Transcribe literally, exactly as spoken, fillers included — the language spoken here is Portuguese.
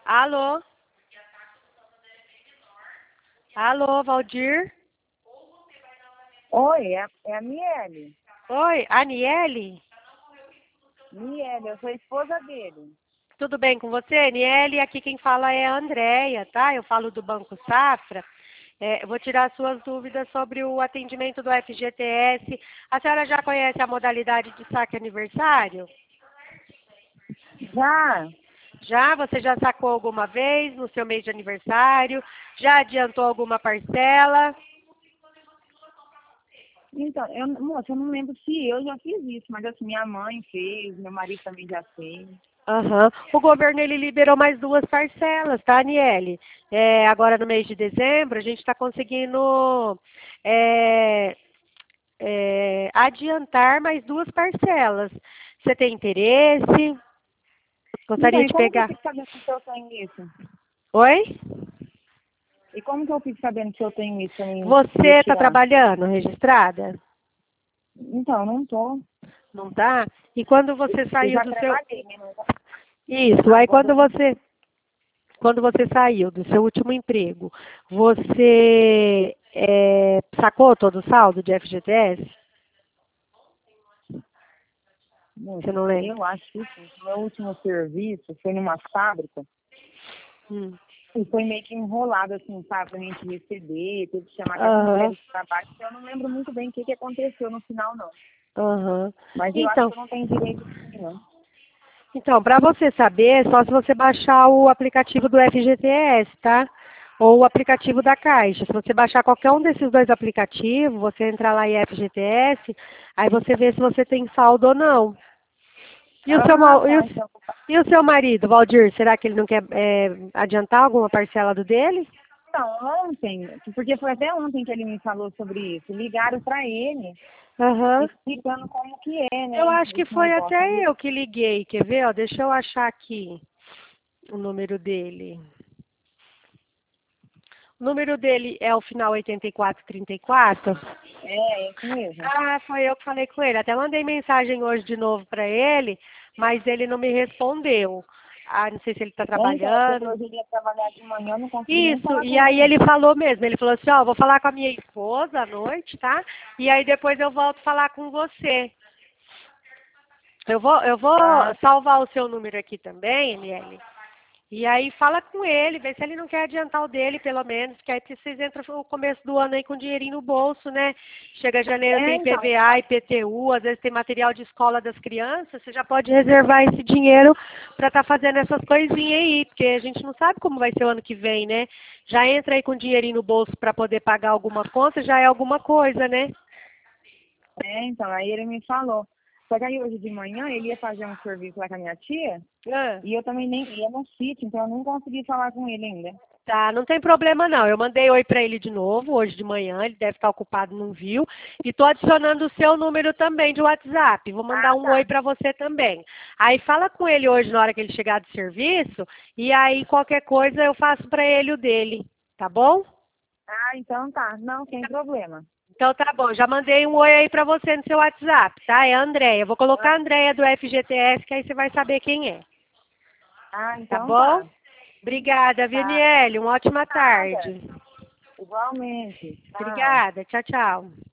Alô? Alô, Valdir? Oi, é, é a Miele. Oi, Aniele? Miele, eu sou a esposa dele. Tudo bem com você, Aniele? Aqui quem fala é a Andréia, tá? Eu falo do Banco Safra. É, eu vou tirar suas dúvidas sobre o atendimento do F G T S. A senhora já conhece a modalidade de saque aniversário? Já? Já? Você já sacou alguma vez no seu mês de aniversário? Já adiantou alguma parcela? Então, eu, moça, eu não lembro se eu já fiz isso, mas assim, minha mãe fez, meu marido também já fez. Aham. O governo ele liberou mais duas parcelas, tá, Aniele? É, agora no mês de dezembro, a gente está conseguindo é, é, adiantar mais duas parcelas. Você tem interesse? Então, Gostaria e de como que eu pegar? fico sabendo se eu tenho isso? Oi? E como que eu fico sabendo se eu tenho isso pra mim poder Você está tirar? trabalhando registrada? Então, não tô. Não tá? E quando você Eu saiu já do seu... trabalhei, né? Mas Isso, aí agora quando eu não. você quando você saiu do seu último emprego, você é, sacou todo o saldo de F G T S? Você Moça, não lembra? eu acho que sim. O meu último serviço foi numa fábrica. Hum. E foi meio que enrolado, assim, sabe, pra gente receber, teve que chamar até as Aham, mulheres de trabalho, então eu não lembro muito bem o que, que aconteceu no final, não. aham. Mas eu acho Então, que eu não tenho direito disso, não. então para você saber, é só se você baixar o aplicativo do F G T S, tá? Ou o aplicativo da Caixa. Se você baixar qualquer um desses dois aplicativos, você entrar lá em F G T S, aí você vê se você tem saldo ou não. E o seu, Ah, ma- e o, tá, então. e o seu marido, Valdir, será que ele não quer é, adiantar alguma parcela do dele? Então, ontem, porque foi até ontem que ele me falou sobre isso, ligaram pra ele, Aham. explicando como que é, Eu né, acho que esse foi negócio. até Aí, eu que liguei, quer ver? Ó, deixa eu achar aqui o número dele. O número dele é o final oitenta e quatro trinta e quatro. é, é isso mesmo. Ah, foi eu que falei com ele. Até mandei mensagem hoje de novo para ele, mas ele não me respondeu. Ah, não sei se ele está É, então, é porque trabalhando. hoje ele ia trabalhar de manhã, eu não consegui nem Isso, falar e com aí ele. ele falou mesmo, ele falou assim, ó, vou falar com a minha esposa à noite, tá? E aí depois eu volto falar com você. Eu vou, eu vou Ah, salvar o seu número aqui também, Aniele. E aí fala com ele, vê se ele não quer adiantar o dele, pelo menos, que aí vocês entram no começo do ano aí com dinheirinho no bolso, né? Chega janeiro, é, tem então, ele I P V A, I P T U, às vezes tem material de escola das crianças, você já pode reservar esse dinheiro para estar fazendo essas coisinhas aí, porque a gente não sabe como vai ser o ano que vem, né? Já entra aí com dinheirinho no bolso para poder pagar alguma conta, já é alguma coisa, né? É, então, aí ele me falou. Só que aí hoje de manhã ele ia fazer um serviço lá com a minha tia Ah. e eu também nem ia no sítio, então eu não consegui falar com ele ainda. Tá, não tem problema não. Eu mandei oi para ele de novo, hoje de manhã, ele deve estar ocupado, não viu. E tô adicionando o seu número também de WhatsApp. Vou mandar Ah, um oi tá. para você também. Aí fala com ele hoje na hora que ele chegar do serviço, e aí qualquer coisa eu faço para ele o dele, tá bom? Ah, então tá. Não, sem problema. Então tá bom, já mandei um oi aí para você no seu WhatsApp, tá? É a Andréia. Vou colocar a Andréia do F G T S, que aí você vai saber quem é, Ah, tá então bom? tá. Obrigada, Tá. Viniele. Uma ótima Nada. tarde. Igualmente. Tchau. Obrigada. Tchau, tchau.